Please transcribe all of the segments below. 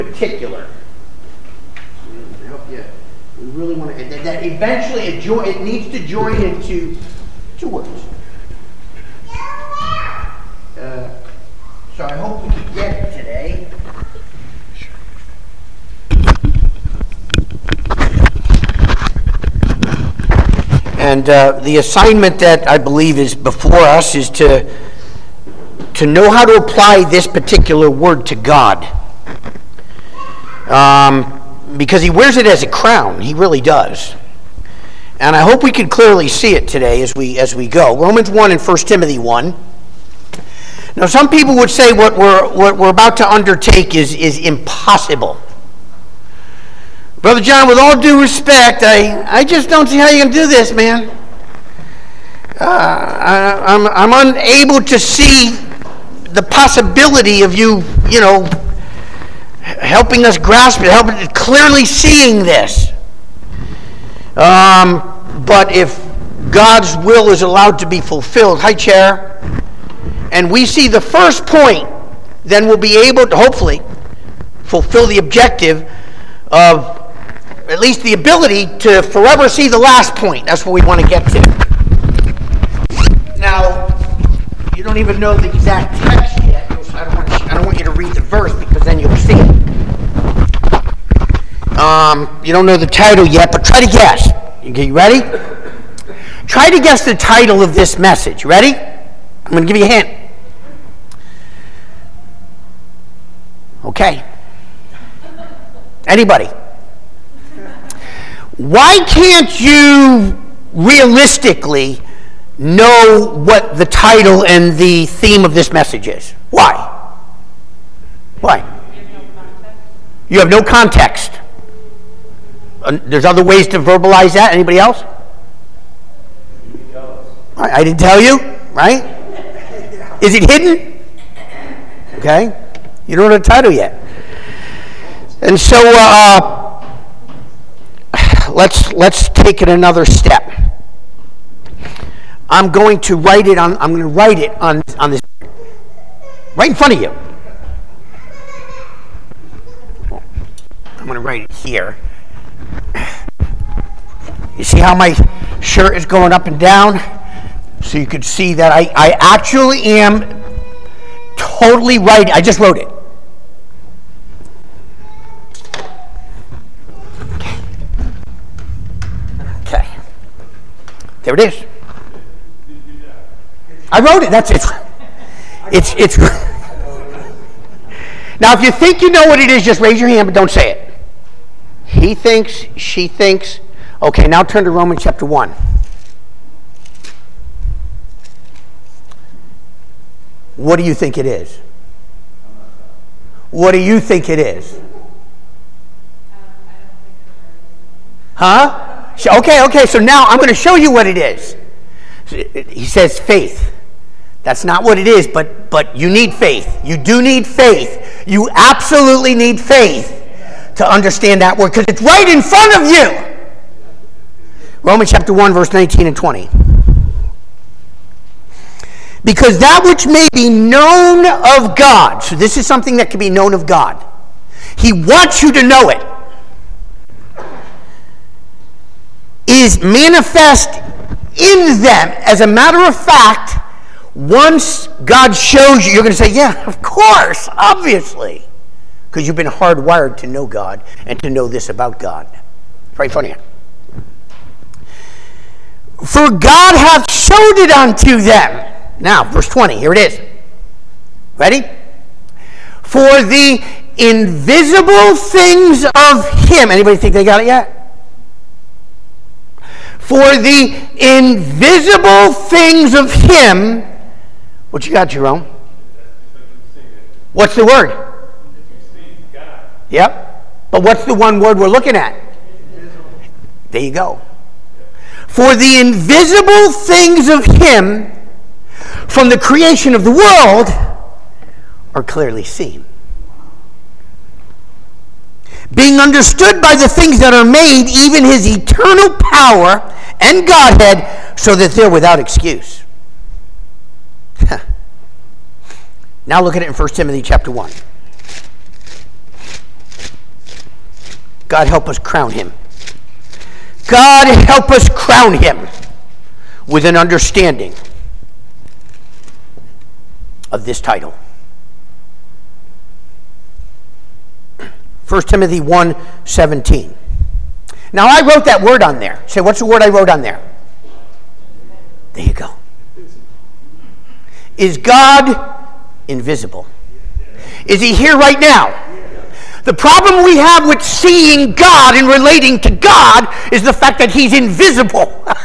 particular. We really want to, that eventually it needs to join into two words. So I hope we can get it today. And the assignment that I believe is before us is to know how to apply this particular word to God. Because he wears it as a crown. He really does. And I hope we can clearly see it today as we go. Romans 1 and 1 Timothy 1. Now, some people would say what we're about to undertake is impossible. Brother John, with all due respect, I just don't see how you can do this, man. I'm unable to see the possibility of you helping us grasp it, clearly seeing this. But if God's will is allowed to be fulfilled, hi, Chair, and we see the first point, then we'll be able to hopefully fulfill the objective of at least the ability to forever see the last point. That's what we want to get to. Now, you don't even know the exact text yet. I don't want you to read the verse because then you'll see it. You don't know the title yet, but try to guess. You ready? Try to guess the title of this message. Ready? I'm going to give you a hint. Okay. Anybody? Why can't you realistically know what the title and the theme of this message is? Why? Why? You have no context. There's other ways to verbalize that. Anybody else? I didn't tell you, right? Is it hidden? Okay. You don't know the title yet. And so let's take it another step. I'm going to write it on this right in front of you. I'm going to write it here. You see how my shirt is going up and down? So you could see that I actually am totally writing. I just wrote it. Okay. There it is. I wrote it. That's it. It's. Now, if you think you know what it is, just raise your hand, but don't say it. He thinks, she thinks. Okay, now turn to Romans chapter 1. What do you think it is? What do you think it is? Huh? Okay, so now I'm going to show you what it is. He says faith. That's not what it is, but you need faith. You do need faith. You absolutely need faith to understand that word, because it's right in front of you. Romans chapter 1, verse 19 and 20. Because that which may be known of God, so this is something that can be known of God. He wants you to know it. Is manifest in them. As a matter of fact, once God shows you, you're going to say, yeah, of course, obviously. Because you've been hardwired to know God and to know this about God. It's right in front of you. For God hath showed it unto them. Now, verse 20, here it is. Ready? For the invisible things of him. Anybody think they got it yet? For the invisible things of him. What you got, Jerome? What's the word? Yep. But what's the one word we're looking at? There you go. For the invisible things of him from the creation of the world are clearly seen, being understood by the things that are made, even his eternal power and Godhead, so that they're without excuse. Now look at it in 1 Timothy chapter 1. God help us crown him. God help us crown him with an understanding of this title. 1 Timothy 1:17. Now I wrote that word on there. Say, what's the word I wrote on there? There you go. Is God invisible? Is he here right now? The problem we have with seeing God and relating to God is the fact that he's invisible.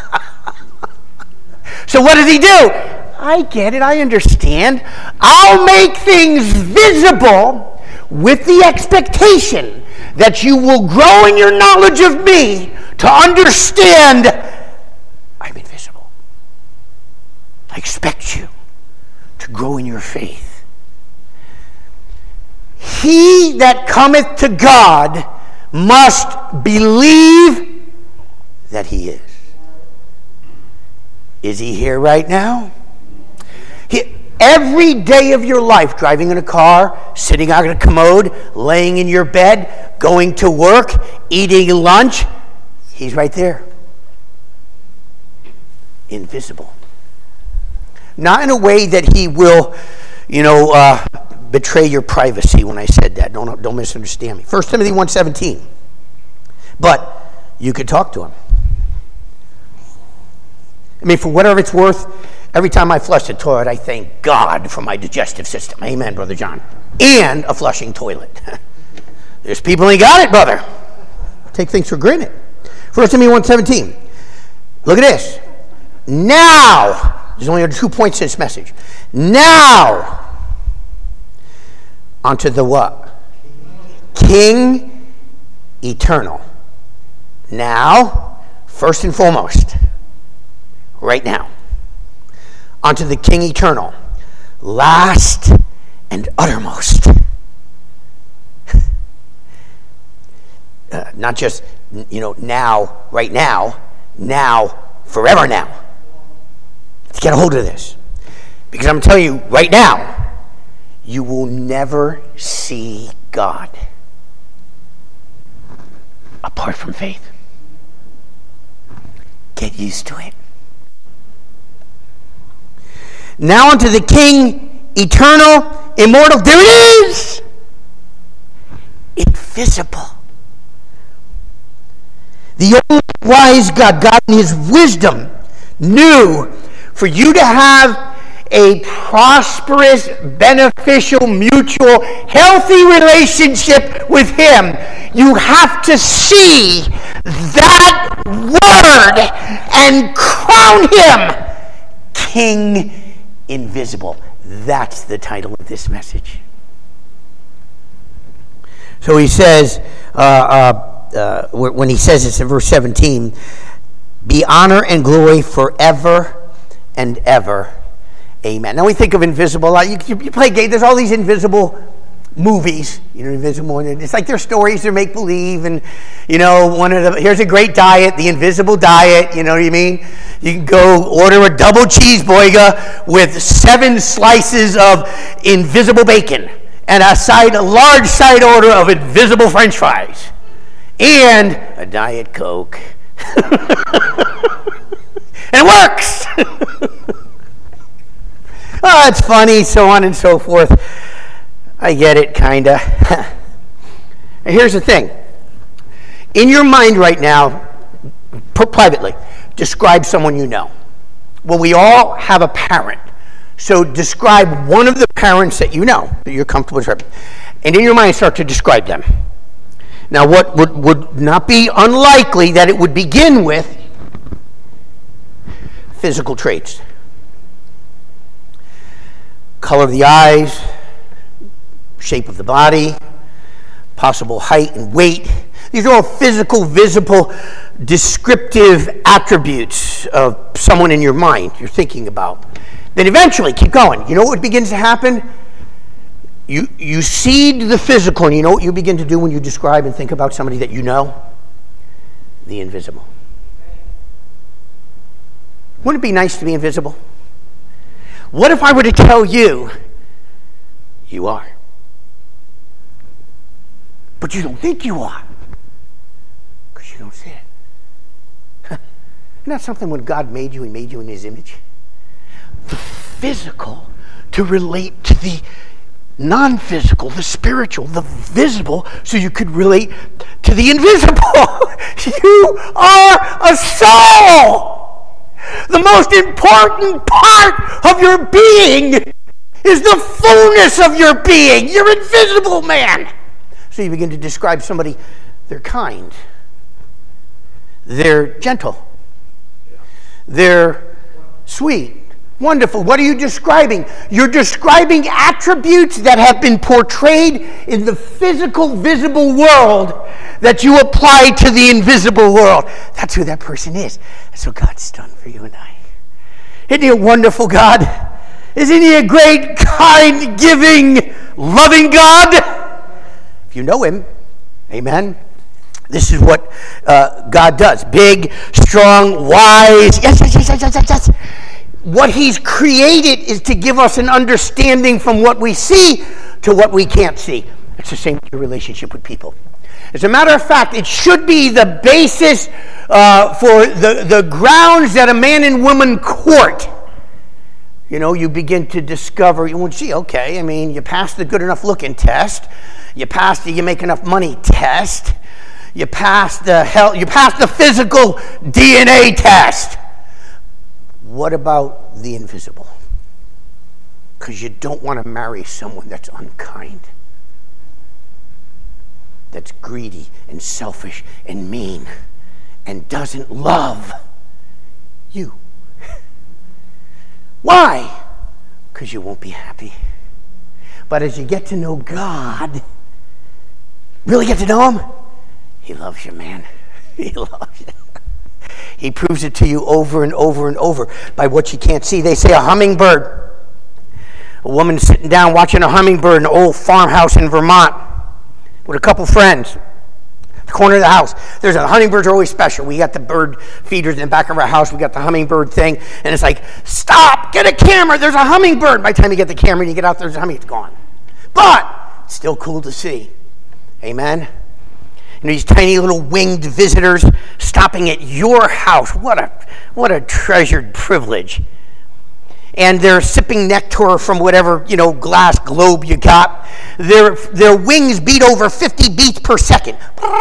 So what does he do? I get it, I understand. I'll make things visible with the expectation that you will grow in your knowledge of me to understand I'm invisible. I expect you to grow in your faith. He that cometh to God must believe that he is. Is he here right now? Every day of your life, driving in a car, sitting out in a commode, laying in your bed, going to work, eating lunch, he's right there. Invisible. Not in a way that he will, betray your privacy when I said that. Don't misunderstand me. 1 Timothy 1:17. But you could talk to him. I mean, for whatever it's worth, every time I flush the toilet, I thank God for my digestive system. Amen, Brother John. And a flushing toilet. There's people who ain't got it, brother. Take things for granted. 1 Timothy 1:17. Look at this. Now, there's only 2 points in this message. Now, unto the what? King eternal. Now, first and foremost, right now, unto the King eternal, last and uttermost. Not just, now, right now, forever now. Let's get a hold of this. Because I'm telling you, right now, you will never see God apart from faith. Get used to it. Now unto the King, eternal, immortal. There it is! Invisible. The only wise God in his wisdom, knew for you to have a prosperous, beneficial, mutual, healthy relationship with him, you have to see that word and crown him King Invisible. That's the title of this message. So he says, when he says this in verse 17, be honor and glory forever and ever. Amen. Now we think of invisible. You play game. There's all these invisible movies. Invisible. It's like they're stories. They're make believe. And here's a great diet, the Invisible Diet. You know what I mean? You can go order a double cheeseburger with 7 slices of invisible bacon and a large side order of invisible French fries and a Diet Coke. And it works. Oh, it's funny, so on and so forth. I get it, kind of. And here's the thing. In your mind right now, privately, describe someone you know. Well, we all have a parent. So describe one of the parents that you know, that you're comfortable with. And in your mind, start to describe them. Now, what would not be unlikely that it would begin with physical traits. Color of the eyes, shape of the body, possible height and weight. These are all physical, visible, descriptive attributes of someone in your mind you're thinking about. Then eventually, keep going. You know what begins to happen? You seed the physical, and you know what you begin to do when you describe and think about somebody that you know? The invisible. Wouldn't it be nice to be invisible? What if I were to tell you, you are? But you don't think you are. you don't see it. Isn't that something when God made you, he made you in his image? The physical to relate to the non-physical, the spiritual, the visible, so you could relate to the invisible. You are a soul. The most important part of your being is the fullness of your being. You're invisible, man. So you begin to describe somebody, they're kind, they're gentle, they're sweet, wonderful. What are you describing? You're describing attributes that have been portrayed in the physical, visible world that you apply to the invisible world. That's who that person is. That's what God's done for you and I. Isn't he a wonderful God? Isn't he a great, kind, giving, loving God? If you know him, amen. This is what God does. Big, strong, wise. Yes. What he's created is to give us an understanding from what we see to what we can't see. It's the same with your relationship with people. As a matter of fact, it should be the basis for the grounds that a man and woman court. You know, you begin to discover, you won't see, okay, I mean, you pass the good enough looking test, you pass the you make enough money test, you pass the physical DNA test. What about the invisible? Because you don't want to marry someone that's unkind, that's greedy and selfish and mean and doesn't love you. Why? Because you won't be happy. But as you get to know God, really get to know him, he loves you, man. He loves you. He proves it to you over and over and over by what you can't see. They say a hummingbird. A woman sitting down watching a hummingbird in an old farmhouse in Vermont with a couple friends. The corner of the house. There's hummingbirds are always special. We got the bird feeders in the back of our house. We got the hummingbird thing. And it's like, stop, get a camera. There's a hummingbird. By the time you get the camera and you get out, there's a hummingbird. It's gone. But it's still cool to see. Amen. You know, these tiny little winged visitors stopping at your house. What a treasured privilege. And they're sipping nectar from whatever, glass globe you got. Their wings beat over 50 beats per second.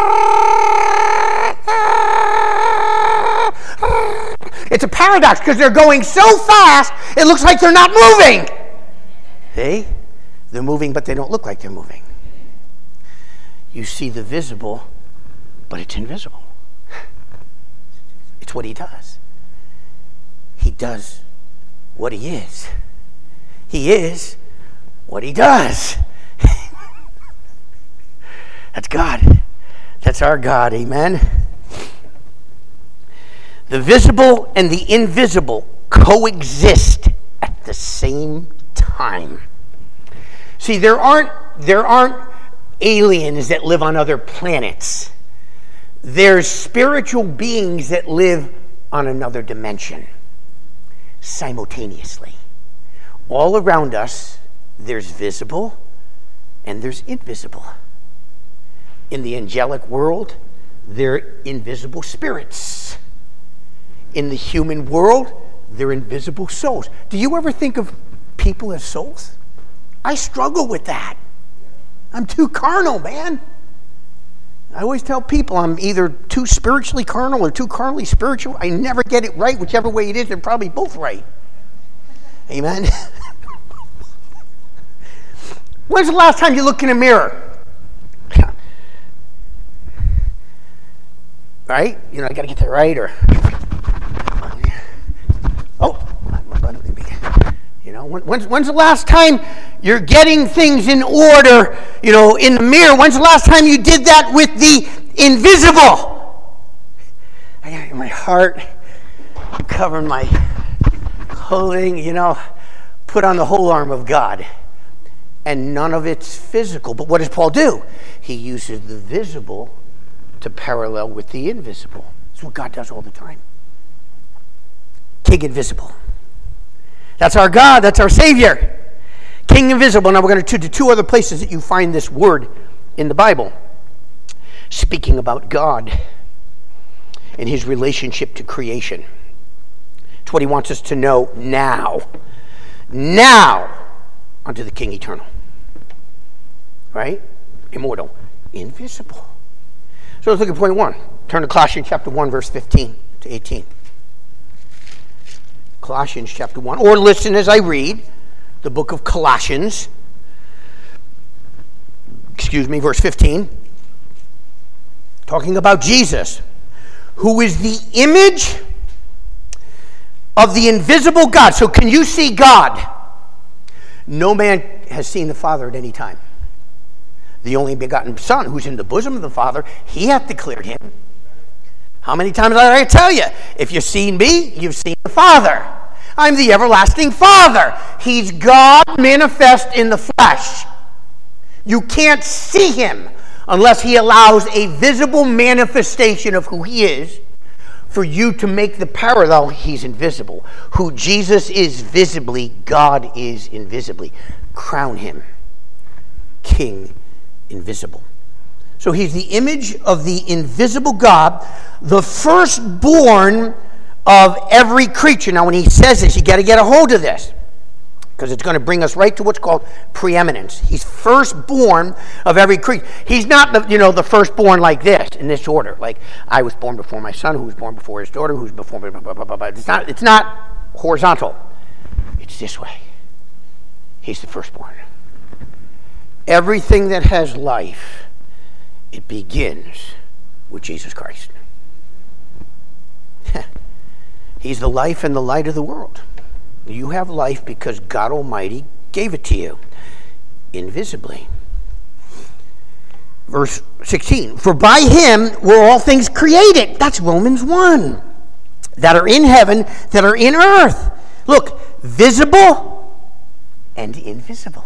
It's a paradox because they're going so fast, it looks like they're not moving. See? They're moving, but they don't look like they're moving. You see the visible, but it's invisible. It's what he does. He does what he is. He is what he does. That's God. That's our God. Amen. The visible and the invisible coexist at the same time. See, there aren't aliens that live on other planets. There's spiritual beings that live on another dimension simultaneously. All around us, there's visible and there's invisible. In the angelic world, they're invisible spirits. In the human world, they're invisible souls. Do you ever think of people as souls? I struggle with that. I'm too carnal, man. I always tell people I'm either too spiritually carnal or too carnally spiritual. I never get it right. Whichever way it is, they're probably both right. Amen? When's the last time you looked in a mirror? Right? I got to get that right. Or, when's the last time you're getting things in order, in the mirror? When's the last time you did that with the invisible? I got my heart, covering my clothing, put on the whole arm of God. And none of it's physical. But what does Paul do? He uses the visible to parallel with the invisible. That's what God does all the time. King invisible. That's our God. That's our Savior. King invisible. Now we're going to two other places that you find this word in the Bible. Speaking about God. and his relationship to creation. It's what he wants us to know now. Now unto the King eternal. Right? Immortal. Invisible. So let's look at point 1. Turn to Colossians chapter 1, verse 15 to 18. Colossians chapter 1. Or listen as I read the book of Colossians. Verse 15. Talking about Jesus, who is the image of the invisible God. So can you see God? No man has seen the Father at any time. The only begotten Son, who's in the bosom of the Father, he hath declared him. How many times did I tell you? If you've seen me, you've seen the Father. I'm the everlasting Father. He's God manifest in the flesh. You can't see him unless he allows a visible manifestation of who he is for you to make the parallel. He's invisible. Who Jesus is visibly, God is invisibly. Crown him King invisible. So he's the image of the invisible God, the firstborn of every creature. Now when he says this, you got to get a hold of this, because it's going to bring us right to what's called preeminence. He's firstborn of every creature. He's not the firstborn like this, in this order. Like, I was born before my son, who was born before his daughter, who's before blah, blah, blah, blah, blah. It's not horizontal. It's this way. He's the firstborn. Everything that has life, it begins with Jesus Christ. He's the life and the light of the world. You have life because God Almighty gave it to you invisibly. Verse 16, for by him were all things created. That's Romans 1. That are in heaven, that are in earth. Look, visible and invisible.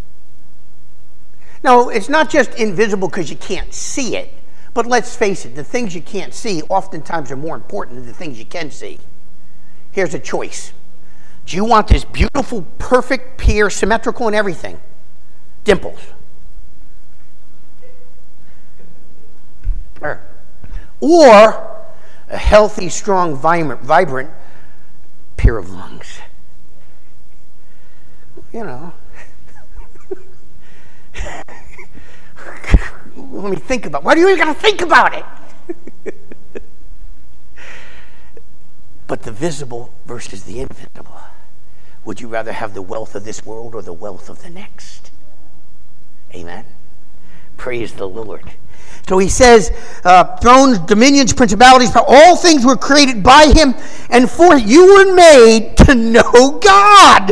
Now, it's not just invisible because you can't see it, but let's face it, the things you can't see oftentimes are more important than the things you can see. Here's a choice. Do you want this beautiful, perfect pear, symmetrical and everything? Dimples. Or a healthy, strong, vibrant pair of lungs. Let me think about it. Why do you even got to think about it? But the visible versus the invisible. Would you rather have the wealth of this world or the wealth of the next? Amen. Praise the Lord. So he says, thrones, dominions, principalities, all things were created by him, and for you were made to know God.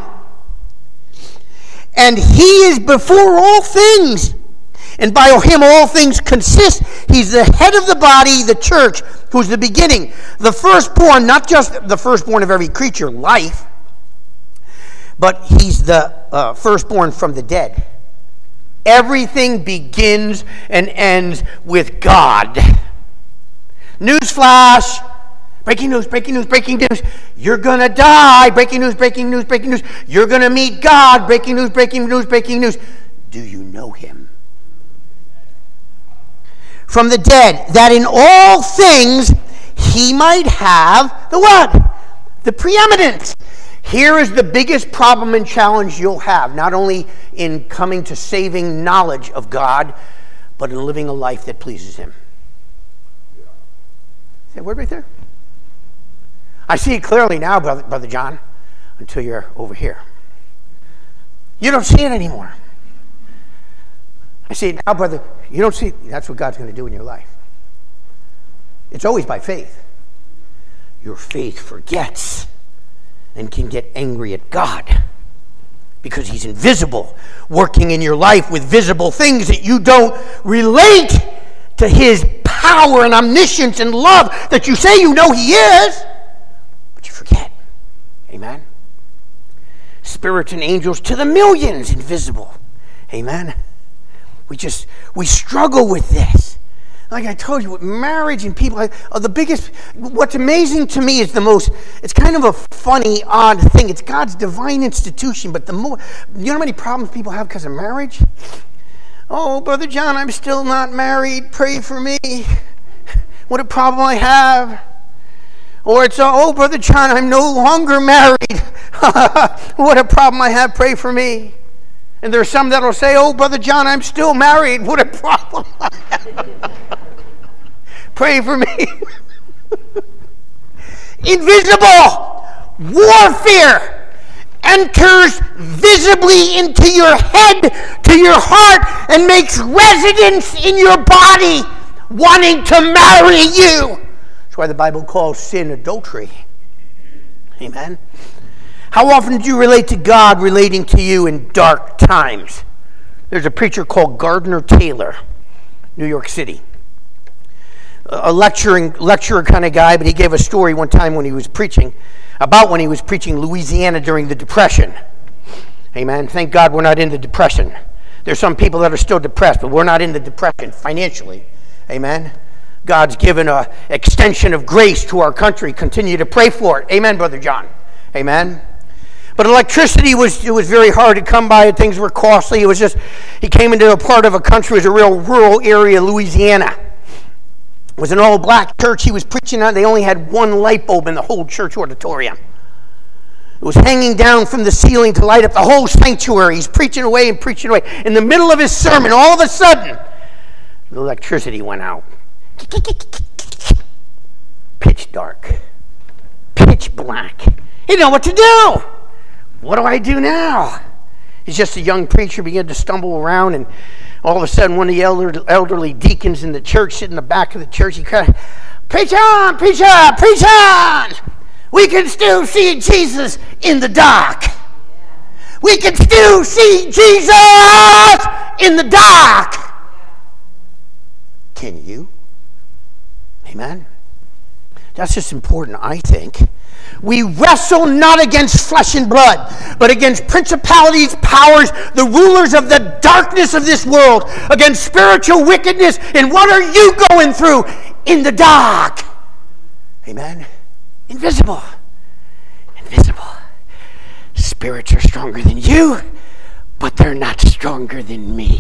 And he is before all things, and by him all things consist. He's the head of the body, the church, who's the beginning, the firstborn, not just the firstborn of every creature, life, but he's the firstborn from the dead. Everything begins and ends with God. Newsflash. Breaking news, breaking news, breaking news. You're going to die. Breaking news, breaking news, breaking news. You're going to meet God. Breaking news, breaking news, breaking news. Do you know him? From the dead, that in all things he might have the what? The preeminence. Here is the biggest problem and challenge you'll have, not only in coming to saving knowledge of God, but in living a life that pleases him. Is that word right there? I see it clearly now, Brother John, until you're over here. You don't see it anymore. I see it now, brother. You don't see it. That's what God's going to do in your life. It's always by faith. Your faith forgets and can get angry at God because he's invisible, working in your life with visible things that you don't relate to his power and omniscience and love that you say you know he is, but you forget. Amen? Spirits and angels to the millions, invisible. Amen? We struggle with this. Like I told you, with marriage and people, what's amazing to me is it's kind of a funny, odd thing. It's God's divine institution, but you know how many problems people have because of marriage? Oh, Brother John, I'm still not married. Pray for me. What a problem I have. Or it's, oh, Brother John, I'm no longer married. What a problem I have. Pray for me. And there's some that will say, oh, Brother John, I'm still married. What a problem I have. Pray for me. Invisible warfare enters visibly into your head, to your heart, and makes residence in your body, wanting to marry you. That's why the Bible calls sin adultery. Amen. How often do you relate to God relating to you in dark times? There's a preacher called Gardner Taylor, New York City. A lecturer kind of guy, but he gave a story one time when he was preaching Louisiana during the Depression. Amen. Thank God we're not in the Depression. There's some people that are still depressed, but we're not in the Depression financially. Amen. God's given an extension of grace to our country. Continue to pray for it. Amen, Brother John. Amen. But electricity was very hard to come by. Things were costly. He came into a part of a country, it was a real rural area, Louisiana. It was an all-black church he was preaching on. They only had one light bulb in the whole church auditorium. It was hanging down from the ceiling to light up the whole sanctuary. He's preaching away and preaching away. In the middle of his sermon, all of a sudden, the electricity went out. Pitch dark. Pitch black. He didn't know what to do. What do I do now? He's just a young preacher, began to stumble around, and all of a sudden one of the elderly deacons in the church, sitting in the back of the church, he cried, preach on, preach on, preach on! We can still see Jesus in the dark. We can still see Jesus in the dark. Can you? Amen? That's just important, I think. We wrestle not against flesh and blood, but against principalities, powers, the rulers of the darkness of this world, against spiritual wickedness. And what are you going through in the dark? Amen? Invisible. Invisible. Spirits are stronger than you, but they're not stronger than me.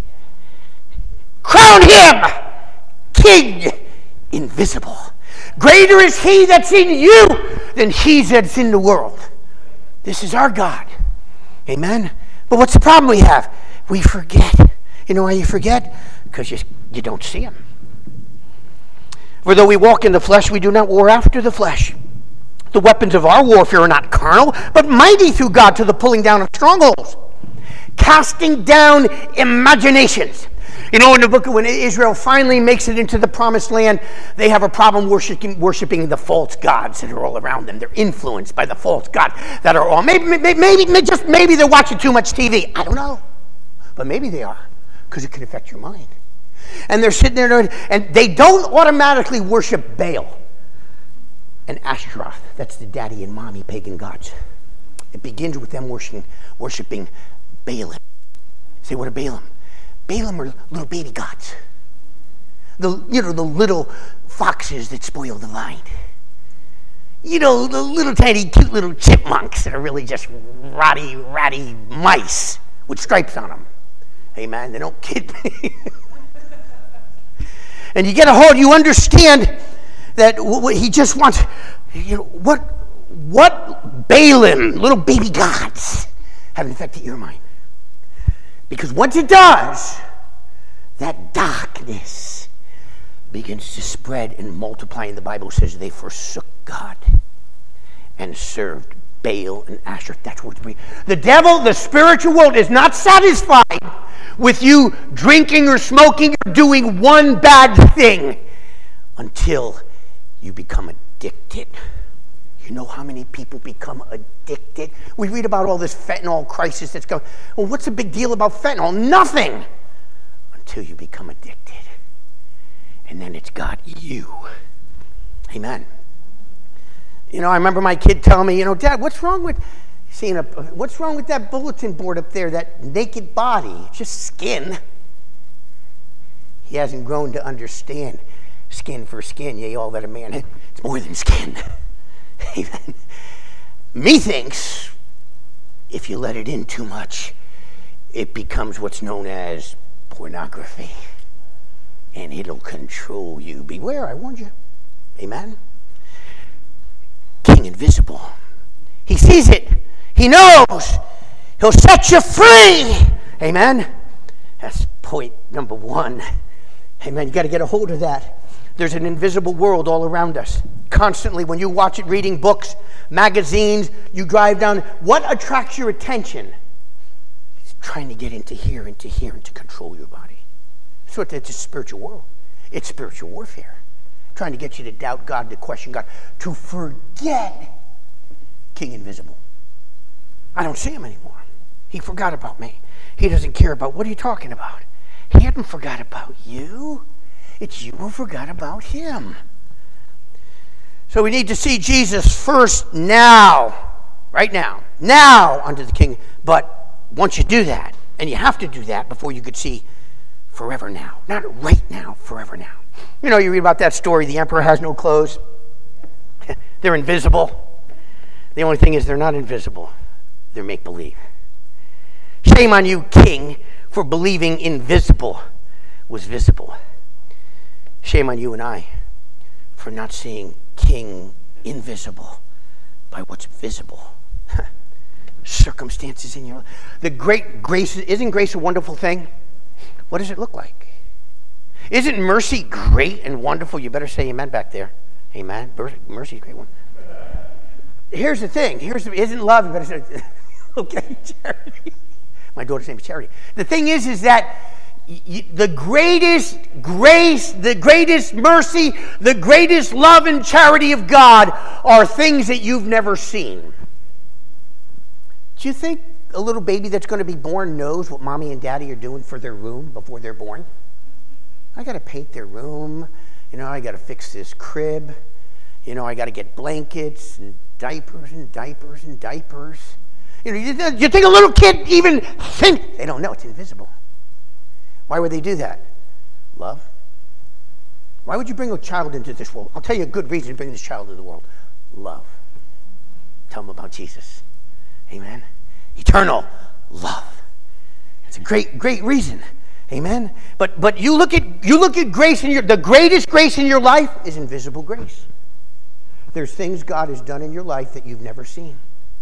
Crown him King invisible. Greater is he that's in you than he that's in the world. This is our God. Amen? But what's the problem we have? We forget. You know why you forget? Because you don't see him. For though we walk in the flesh, we do not war after the flesh. The weapons of our warfare are not carnal, but mighty through God to the pulling down of strongholds. Casting down imaginations. You know, in the book, when Israel finally makes it into the promised land, they have a problem worshiping the false gods that are all around them. They're influenced by the false gods that are all. Maybe they're watching too much TV. I don't know. But maybe they are, because it can affect your mind. And they're sitting there, and they don't automatically worship Baal and Ashtaroth. That's the daddy and mommy pagan gods. It begins with them worshiping Baalim. Say, what are Baalim? Balaam are little baby gods. The little foxes that spoil the vine. The little tiny cute little chipmunks that are really just ratty mice with stripes on them. Amen. They don't kid me. And you get a hold, you understand that he just wants, what Balaam, little baby gods, have infected your mind. Because once it does, that darkness begins to spread and multiply. And the Bible says they forsook God and served Baal and Asherah. That's what it's. The devil, the spiritual world, is not satisfied with you drinking or smoking or doing one bad thing until you become addicted. You know how many people become addicted? We read about all this fentanyl crisis that's going. Well, what's the big deal about fentanyl? Nothing. Until you become addicted. And then it's got you. Amen. I remember my kid telling me, Dad, what's wrong with that bulletin board up there, that naked body? It's just skin. He hasn't grown to understand skin for skin. Yea, all that a man, it's more than skin. Amen. Methinks, if you let it in too much, it becomes what's known as pornography. And it'll control you. Beware, I warned you. Amen. King Invisible. He sees it. He knows. He'll set you free. Amen. That's point number one. Amen. You got to get a hold of that. There's an invisible world all around us. Constantly, when you watch it, reading books, magazines, you drive down. What attracts your attention? It's trying to get into here, and to control your body. It's a spiritual world. It's spiritual warfare. Trying to get you to doubt God, to question God, to forget King Invisible. I don't see him anymore. He forgot about me. He doesn't care about, what are you talking about? He hadn't forgot about you. It's you who forgot about him. So we need to see Jesus first now, right now unto the King. But once you do that, and you have to do that before you could see forever now. Not right now, forever now. You know, you read about that story, the emperor has no clothes. They're invisible. The only thing is they're not invisible. They're make-believe. Shame on you, king, for believing invisible was visible. Shame on you and I for not seeing King invisible by what's visible. Circumstances in your life. The great grace, isn't grace a wonderful thing? What does it look like? Isn't mercy great and wonderful? You better say amen back there. Amen. Mercy's a great one. Here's the thing. Isn't love? You better say, okay, Charity. My daughter's name is Charity. The thing is that the greatest grace, the greatest mercy, the greatest love and charity of God are things that you've never seen. Do you think a little baby that's going to be born knows what mommy and daddy are doing for their room before they're born? I got to paint their room. I got to fix this crib. I got to get blankets and diapers and diapers and diapers. You think a little kid even think? They don't know. It's invisible. Why would they do that? Love. Why would you bring a child into this world? I'll tell you a good reason to bring this child into the world. Love. Tell them about Jesus. Amen. Eternal love. It's a great reason. Amen. But you look at grace in the greatest grace in your life is invisible grace. There's things God has done in your life that you've never seen.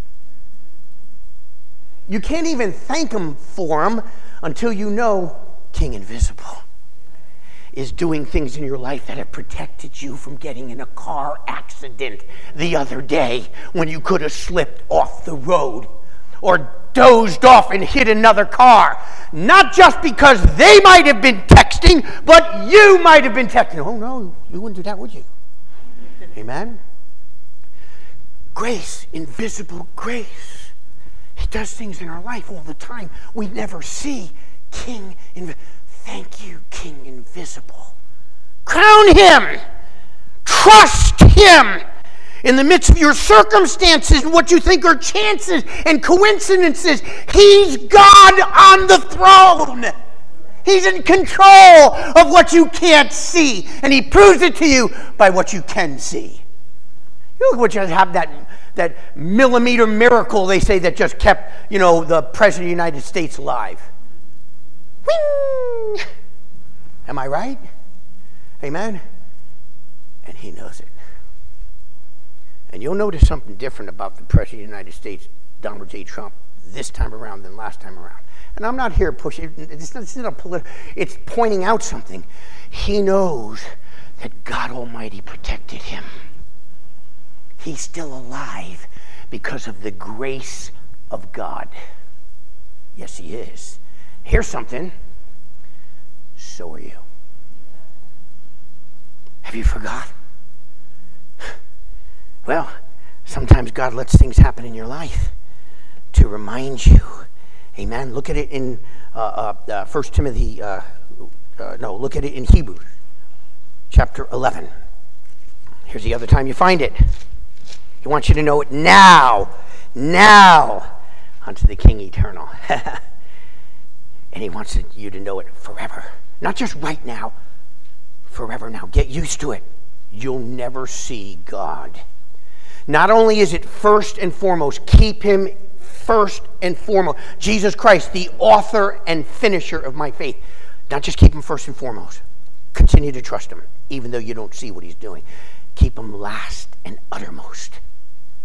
You can't even thank him for them until you know King Invisible is doing things in your life that have protected you from getting in a car accident the other day when you could have slipped off the road or dozed off and hit another car. Not just because they might have been texting, but you might have been texting. Oh no, you wouldn't do that, would you? Amen? Grace, invisible grace. He does things in our life all the time we never see. King Invisible. Thank you, King Invisible. Crown him. Trust him. In the midst of your circumstances and what you think are chances and coincidences, he's God on the throne. He's in control of what you can't see, and he proves it to you by what you can see. You look what you have that millimeter miracle, they say, that just kept, the President of the United States alive. Wing! Am I right? Amen? And he knows it. And you'll notice something different about the President of the United States, Donald J. Trump, this time around than last time around. And I'm not here pushing, it's not a political, it's pointing out something. He knows that God Almighty protected him. He's still alive because of the grace of God. Yes, he is. Here's something. So are you. Have you forgot? Well, sometimes God lets things happen in your life to remind you. Amen. Look at it in 1 Timothy. Look at it in Hebrews chapter 11. Here's the other time you find it. He wants you to know it now unto the King eternal. And he wants you to know it forever. Not just right now, forever now. Get used to it. You'll never see God. Not only is it first and foremost, keep him first and foremost. Jesus Christ, the author and finisher of my faith. Not just keep him first and foremost. Continue to trust him, even though you don't see what he's doing. Keep him last and uttermost.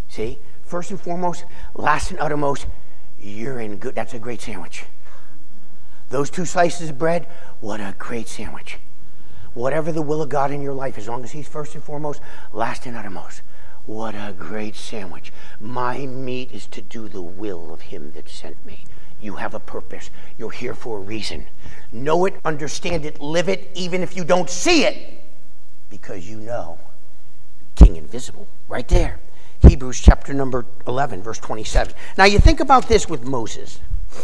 See? First and foremost, last and uttermost, you're in good. That's a great sandwich. Those 2 slices of bread, what a great sandwich. Whatever the will of God in your life, as long as he's first and foremost, last and uttermost, what a great sandwich. My meat is to do the will of him that sent me. You have a purpose. You're here for a reason. Know it, understand it, live it, even if you don't see it, because you know King Invisible, right there. Hebrews chapter number 11, verse 27. Now you think about this with Moses.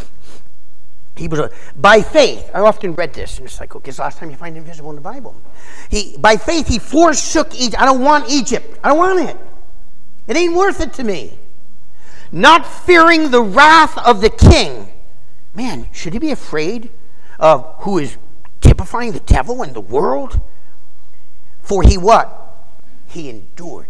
By faith, I often read this, and it's like, okay, it's the last time you find invisible in the Bible. By faith, he forsook Egypt. I don't want Egypt. I don't want it. It ain't worth it to me. Not fearing the wrath of the king. Man, should he be afraid of who is typifying the devil and the world? For he what? He endured.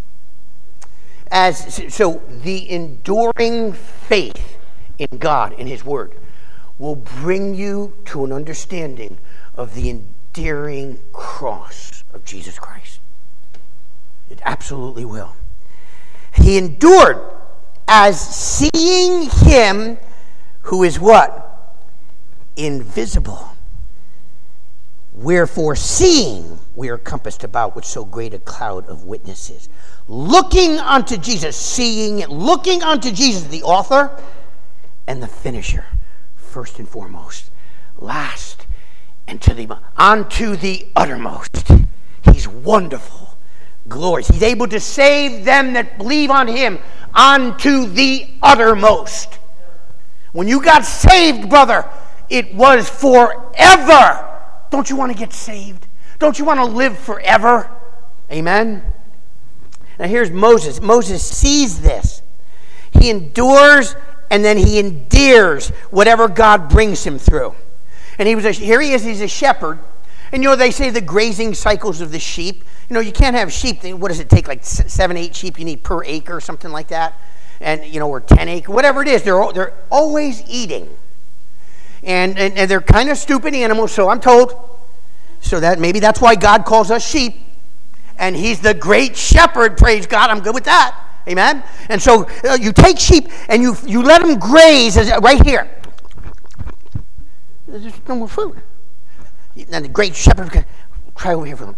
So the enduring faith in God and his word will bring you to an understanding of the endearing cross of Jesus Christ. It absolutely will. He endured as seeing him who is what? Invisible. Wherefore, seeing, we are compassed about with so great a cloud of witnesses. Looking unto Jesus, seeing, looking unto Jesus, the author and the finisher, first and foremost, last, and unto the uttermost. He's wonderful, glorious. He's able to save them that believe on him unto the uttermost. When you got saved, brother, it was forever. Don't you want to get saved? Don't you want to live forever? Amen? Now here's Moses. Moses sees this. He endures and then he endears whatever God brings him through. And here he is, he's a shepherd. And they say the grazing cycles of the sheep. You can't have sheep. What does it take? Like 7, 8 sheep you need per acre or something like that. And, or 10 acre, whatever it is. They're always eating. And they're kind of stupid animals, so I'm told. So that maybe that's why God calls us sheep. And he's the great shepherd, praise God. I'm good with that. Amen? And so you take sheep and you let them graze right here. There's no more food. And the great shepherd, try over here for them.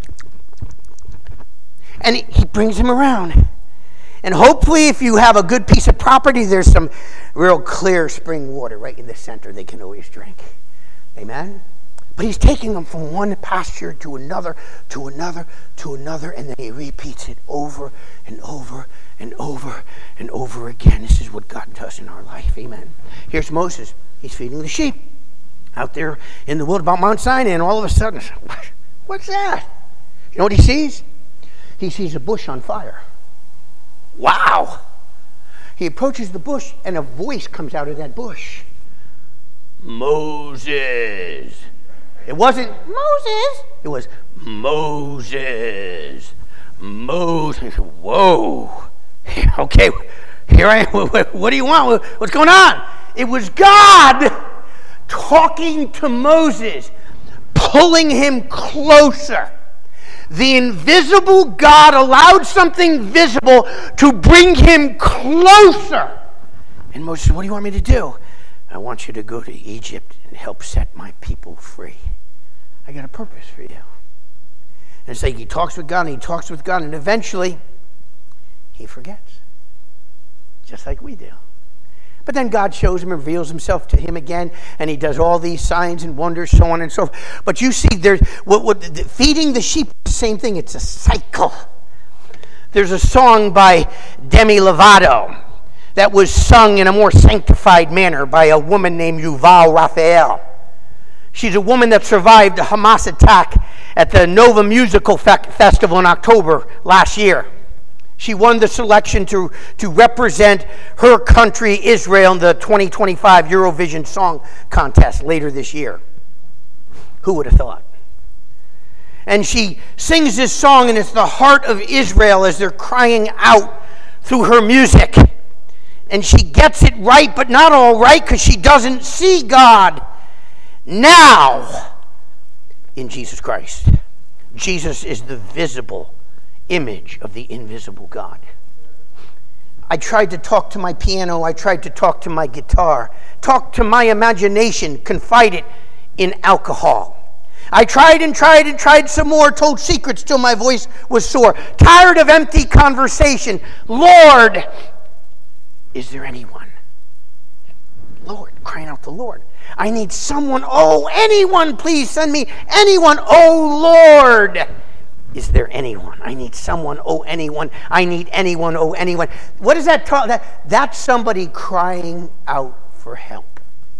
And he brings them around. And hopefully if you have a good piece of property, there's some real clear spring water right in the center they can always drink. Amen? But he's taking them from one pasture to another, to another, to another, and then he repeats it over and over and over and over again. This is what God does in our life. Amen. Here's Moses. He's feeding the sheep out there in the wilderness about Mount Sinai, and all of a sudden, what's that? You know what he sees? He sees a bush on fire. Wow! He approaches the bush, and a voice comes out of that bush. Moses. It wasn't Moses. It was Moses. Moses. Whoa. Okay, here I am. What do you want? What's going on? It was God talking to Moses, pulling him closer. The invisible God allowed something visible to bring him closer. And Moses said, what do you want me to do? I want you to go to Egypt and help set my people free. I got a purpose for you. And it's like he talks with God and he talks with God, and eventually he forgets. Just like we do. But then God shows him and reveals himself to him again, and he does all these signs and wonders, so on and so forth. But you see, there's feeding the sheep is the same thing. It's a cycle. There's a song by Demi Lovato that was sung in a more sanctified manner by a woman named Yuval Raphael. She's a woman that survived a Hamas attack at the Nova Musical Festival in October last year. She won the selection to represent her country, Israel, in the 2025 Eurovision Song Contest later this year. Who would have thought? And she sings this song, and it's the heart of Israel as they're crying out through her music. And she gets it right, but not all right, because she doesn't see God now in Jesus Christ. Jesus is the visible image of the invisible God. I tried to talk to my piano. I tried to talk to my guitar. Talk to my imagination. Confided in alcohol. I tried and tried and tried some more. Told secrets till my voice was sore. Tired of empty conversation. Lord, is there anyone? Lord, crying out to Lord. I need someone. Oh, anyone, please send me anyone. Oh, Lord. Is there anyone? I need someone. Oh, anyone. I need anyone. Oh, anyone. What is that? That's somebody crying out for help.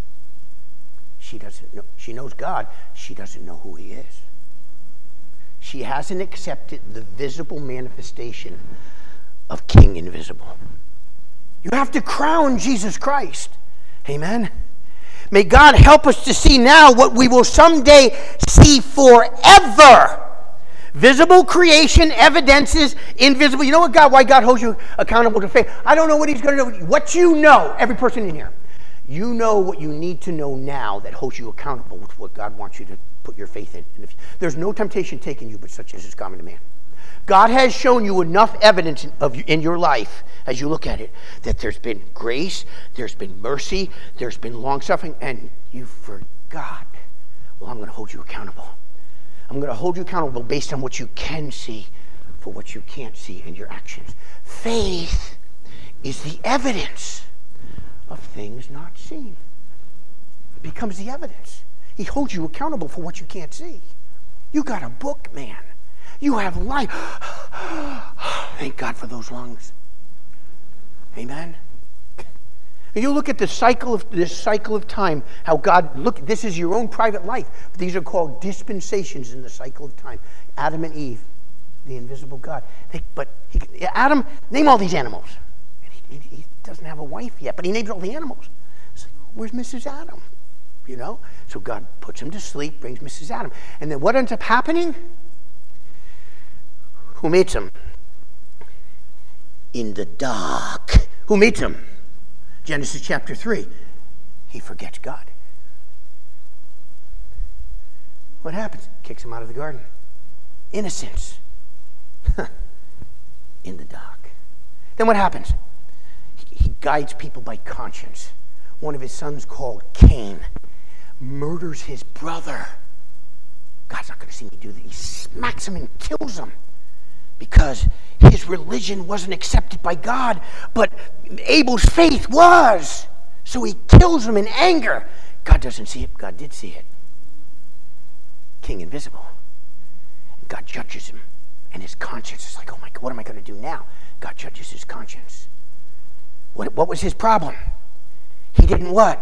She doesn't know. She knows God. She doesn't know who He is. She hasn't accepted the visible manifestation of King Invisible. You have to crown Jesus Christ. Amen. May God help us to see now what we will someday see forever. Visible creation evidences invisible. You know why God holds you accountable to faith? I don't know what He's going to do. What you know, every person in here, you know what you need to know now that holds you accountable with what God wants you to put your faith in. And there's no temptation taken you but such as is common to man. God has shown you enough evidence in your life, as you look at it, that there's been grace, there's been mercy, there's been long-suffering, and you forgot. Well, I'm going to hold you accountable. I'm going to hold you accountable based on what you can see for what you can't see in your actions. Faith is the evidence of things not seen. It becomes the evidence. He holds you accountable for what you can't see. You got a book, man. You have life. Thank God for those lungs. Amen. You look at this cycle of time, how God, look, this is your own private life. These are called dispensations in the cycle of time. Adam and Eve, the invisible God. Adam, name all these animals. He doesn't have a wife yet, but he names all the animals. It's like, where's Mrs. Adam? You know? So God puts him to sleep, brings Mrs. Adam. And then what ends up happening? Who meets him? In the dark. Who meets him? Genesis chapter 3. He forgets God. What happens? Kicks him out of the garden. Innocence. In the dark. Then what happens? He guides people by conscience. One of his sons, called Cain, murders his brother. God's not going to see me do that. He smacks him and kills him because his religion wasn't accepted by God, but Abel's faith was. So he kills him in anger. God doesn't see it. God did see it. King Invisible. And God judges him. And his conscience is like, oh my God, what am I going to do now? God judges his conscience. What was his problem? He didn't what?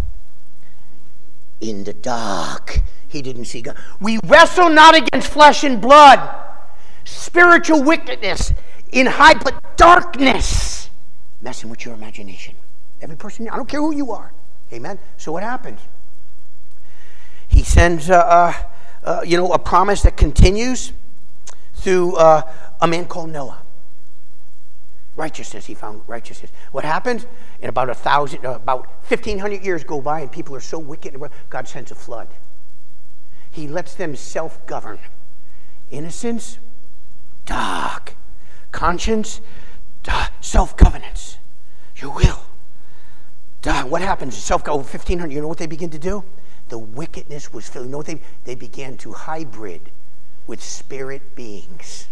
In the dark. He didn't see God. We wrestle not against flesh and blood. Spiritual wickedness in high darkness. Messing with your imagination. Every person, I don't care who you are. Amen? So what happens? He sends a promise that continues through a man called Noah. Righteousness, he found righteousness. What happens? In about 1,500 years go by and people are so wicked, God sends a flood. He lets them self-govern. Innocence, dark. Conscience, self-governance. Your will. What happens? Over 1,500, you know what they begin to do? The wickedness was filled. You know what they began to hybrid with spirit beings.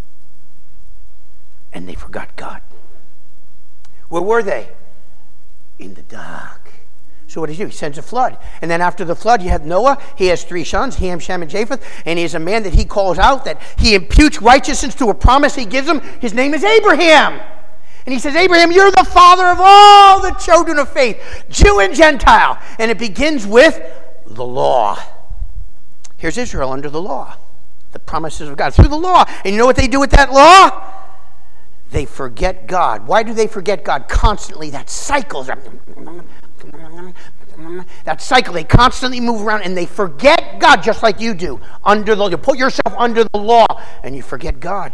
And they forgot God. Where were they? In the dark. So what does he do? He sends a flood. And then after the flood, you have Noah. He has 3 sons, Ham, Shem, and Japheth. And he is a man that he calls out, that he imputes righteousness to a promise he gives him. His name is Abraham. And he says, Abraham, you're the father of all the children of faith, Jew and Gentile. And it begins with the law. Here's Israel under the law. The promises of God through the law. And you know what they do with that law? They forget God. Why do they forget God? Constantly, that cycle. That cycle, they constantly move around and they forget God just like you do. You put yourself under the law and you forget God.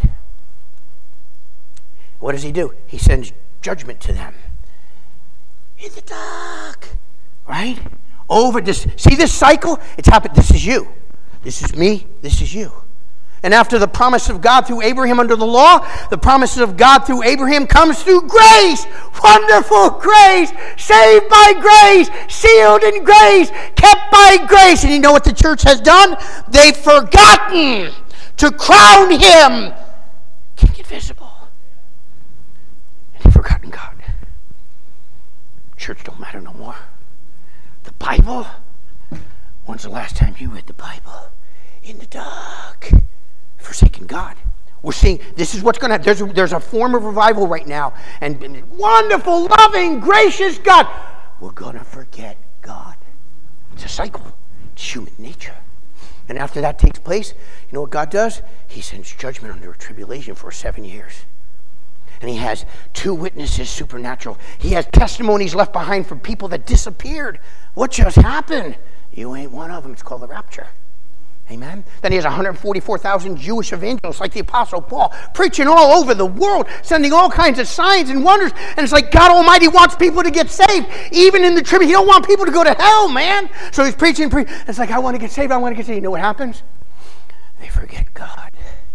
What does he do? He sends judgment to them. In the dark. Right? Over this. See this cycle? It's happened. This is you. This is me. This is you. And after the promise of God through Abraham under the law, the promises of God through Abraham comes through grace. Wonderful grace. Saved by grace. Sealed in grace. Kept by grace. And you know what the church has done? They've forgotten to crown him King Invisible. And they've forgotten God. Church don't matter no more. The Bible? When's the last time you read the Bible? In the dark. Forsaken God. We're seeing, this is what's going to happen. There's a form of revival right now. And wonderful, loving, gracious God. We're going to forget God. It's a cycle. It's human nature. And after that takes place, you know what God does? He sends judgment under a tribulation for 7 years. And he has 2 witnesses supernatural. He has testimonies left behind from people that disappeared. What just happened? You ain't one of them. It's called the rapture. Amen? Then he has 144,000 Jewish evangelists like the Apostle Paul, preaching all over the world, sending all kinds of signs and wonders. And it's like God Almighty wants people to get saved, even in the tribulation. He don't want people to go to hell, man. So he's preaching. It's like, I want to get saved. I want to get saved. You know what happens? They forget God.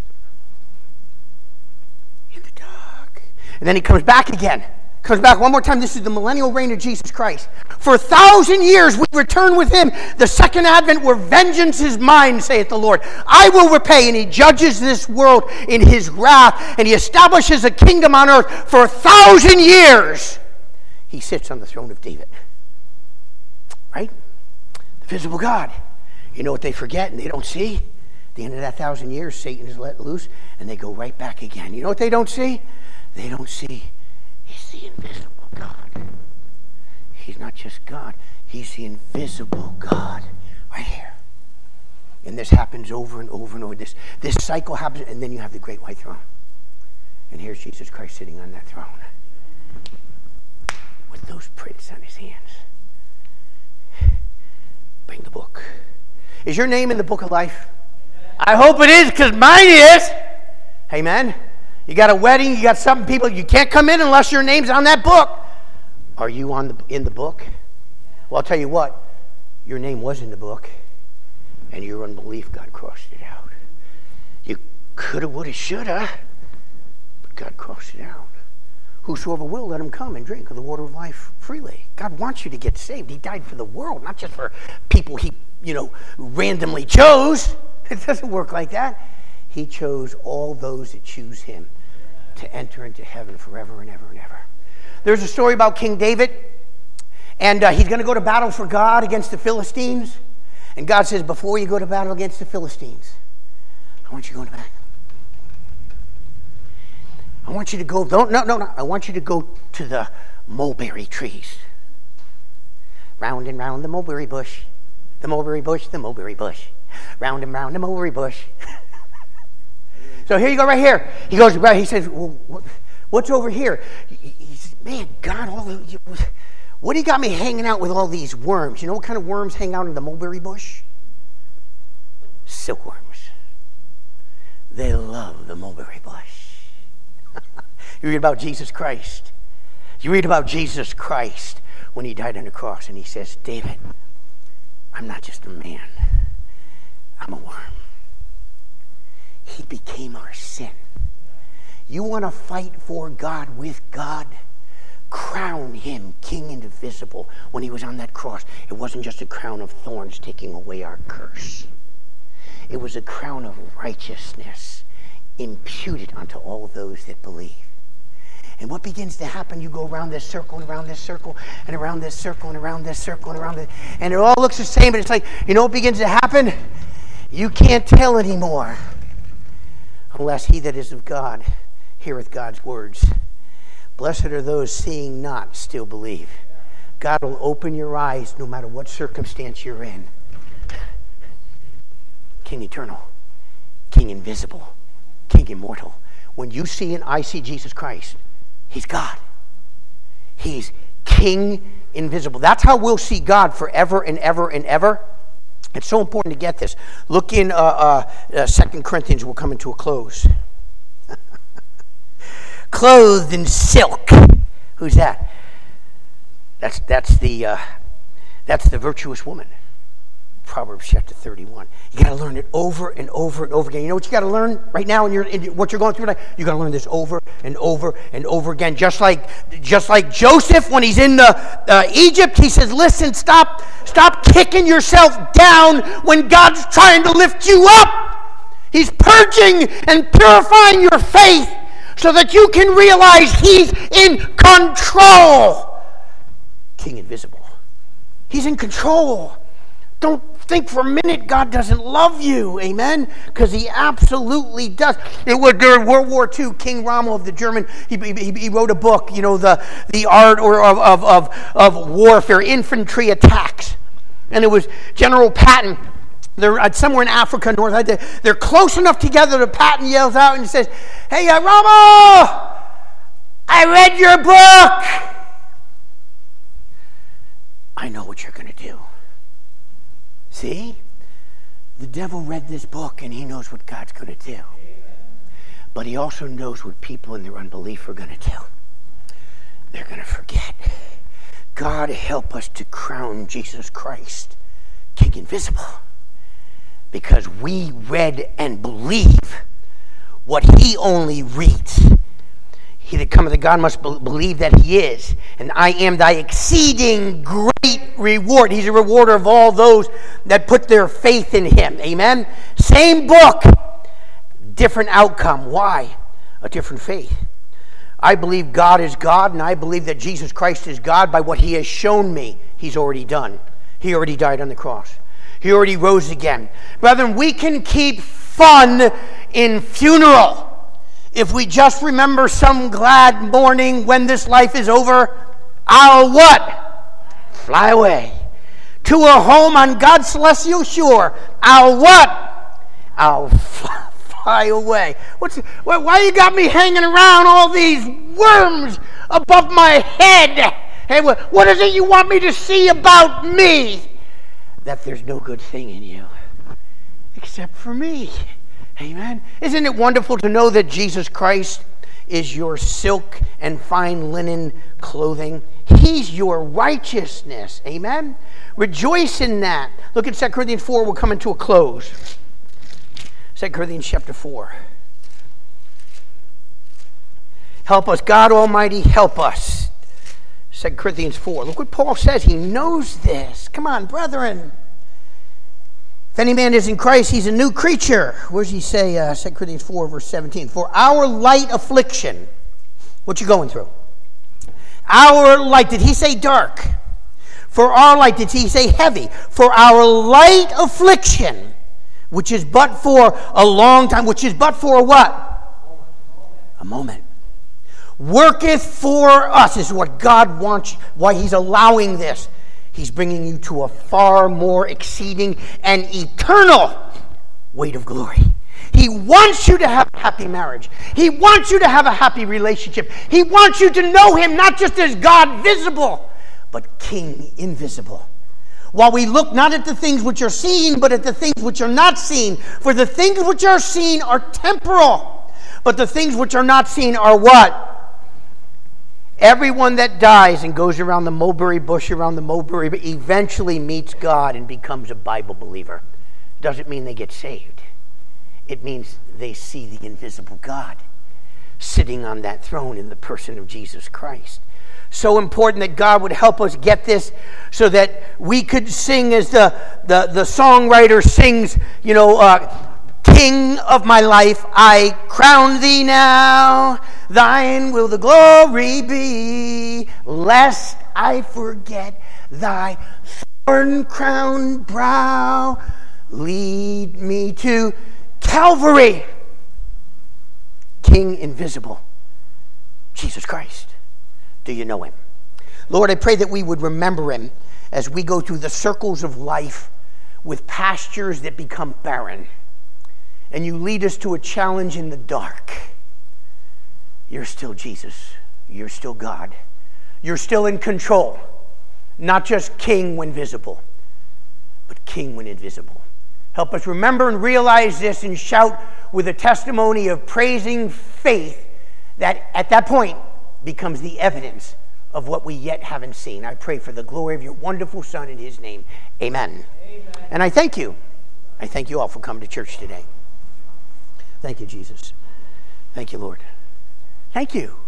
In the dark. And then he comes back again. Comes back one more time. This is the millennial reign of Jesus Christ. For 1,000 years we return with him. The second advent where vengeance is mine, saith the Lord. I will repay. And he judges this world in his wrath. And he establishes a kingdom on earth for 1,000 years. He sits on the throne of David. Right? The visible God. You know what they forget and they don't see? At the end of that 1,000 years, Satan is let loose and they go right back again. You know what they don't see? They don't see. He's the invisible God. He's not just God. He's the invisible God. Right here. And this happens over and over and over. This cycle happens, and then you have the great white throne. And here's Jesus Christ sitting on that throne. With those prints on his hands. Bring the book. Is your name in the book of life? I hope it is, because mine is. Amen. You got a wedding, you got something, people, you can't come in unless your name's on that book. Are you in the book? Well, I'll tell you what, your name was in the book, and your unbelief, God crossed it out. You coulda, woulda, shoulda, but God crossed it out. Whosoever will, let him come and drink of the water of life freely. God wants you to get saved. He died for the world, not just for people he, randomly chose. It doesn't work like that. He chose all those that choose him to enter into heaven forever and ever and ever. There's a story about King David, and he's going to go to battle for God against the Philistines. And God says, before you go to battle against the Philistines, I want you to go to battle. I want you to go, no. I want you to go to the mulberry trees. Round and round the mulberry bush. The mulberry bush, the mulberry bush. Round and round the mulberry bush. So here you go right here. He goes, he says, well, what's over here? He says, man, God, what do you got me hanging out with all these worms? You know what kind of worms hang out in the mulberry bush? Silkworms. They love the mulberry bush. You read about Jesus Christ. You read about Jesus Christ when he died on the cross, and he says, David, I'm not just a man. I'm a worm. He became our sin. You want to fight for God with God? Crown him King Indivisible. When he was on that cross, it wasn't just a crown of thorns taking away our curse. It was a crown of righteousness imputed unto all those that believe. And what begins to happen, you go around this circle and around this circle and around this circle and around this circle and around this, and it all looks the same, but it's like, you know what begins to happen? You can't tell anymore. Unless he that is of God heareth God's words. Blessed are those seeing not, still believe. God will open your eyes no matter what circumstance you're in. King eternal, King invisible, King immortal. When you see and I see Jesus Christ, he's God. He's King invisible. That's how we'll see God forever and ever and ever. It's so important to get this. Look in 2 Corinthians. We'll come into a close. Clothed in silk. Who's that? That's the virtuous woman. Proverbs chapter 31. You got to learn it over and over and over again. You know what you got to learn right now in what you're going through tonight? You got to learn this over and over and over again. Just like Joseph when he's in Egypt, he says, listen, stop kicking yourself down when God's trying to lift you up. He's purging and purifying your faith so that you can realize he's in control. King invisible. He's in control. Don't think for a minute God doesn't love you, amen? Because he absolutely does. It was during World War II, King Rommel of the German, he wrote a book, you know, the art of warfare, infantry attacks. And it was General Patton. They're somewhere in Africa, North. They're close enough together that Patton yells out and he says, hey, Rommel, I read your book. I know what you're going to do. See? The devil read this book and he knows what God's going to do. But he also knows what people in their unbelief are going to do. They're going to forget. God help us to crown Jesus Christ King Invisible. Because we read and believe what he only reads. He that cometh to God must believe that he is. And I am thy exceeding great reward. He's a rewarder of all those that put their faith in him. Amen? Same book, different outcome. Why? A different faith. I believe God is God, and I believe that Jesus Christ is God by what he has shown me he's already done. He already died on the cross. He already rose again. Brethren, we can keep fun in funeral. If we just remember some glad morning when this life is over, I'll what? Fly away. To a home on God's celestial shore. I'll what? I'll fly away. Why you got me hanging around all these worms above my head? Hey, what is it you want me to see about me? That there's no good thing in you except for me. Amen. Isn't it wonderful to know that Jesus Christ is your silk and fine linen clothing? He's your righteousness. Amen. Rejoice in that. Look at 2 Corinthians 4. We're coming to a close. 2 Corinthians chapter 4. Help us, God Almighty, help us. 2 Corinthians 4. Look what Paul says. He knows this. Come on, brethren. If any man is in Christ, he's a new creature. Where does he say? 2 Corinthians 4, verse 17. For our light affliction. What you going through? Our light. Did he say dark? For our light. Did he say heavy? For our light affliction, which is but for a long time. Which is but for what? A moment. Worketh for us. This is what God wants. Why he's allowing this. He's bringing you to a far more exceeding and eternal weight of glory. He wants you to have a happy marriage. He wants you to have a happy relationship. He wants you to know him not just as God visible, but King invisible. While we look not at the things which are seen, but at the things which are not seen. For the things which are seen are temporal, but the things which are not seen are what? Everyone that dies and goes around the mulberry bush, eventually meets God and becomes a Bible believer. Doesn't mean they get saved. It means they see the invisible God sitting on that throne in the person of Jesus Christ. So important that God would help us get this so that we could sing as the songwriter sings, King of my life, I crown thee now. Thine will the glory be, lest I forget thy thorn-crowned brow. Lead me to Calvary. King invisible, Jesus Christ. Do you know him? Lord, I pray that we would remember him as we go through the circles of life with pastures that become barren. And you lead us to a challenge in the dark. You're still Jesus. You're still God. You're still in control. Not just king when visible, but king when invisible. Help us remember and realize this and shout with a testimony of praising faith that at that point becomes the evidence of what we yet haven't seen. I pray for the glory of your wonderful Son in his name. Amen. Amen. And I thank you. I thank you all for coming to church today. Thank you, Jesus. Thank you, Lord. Thank you.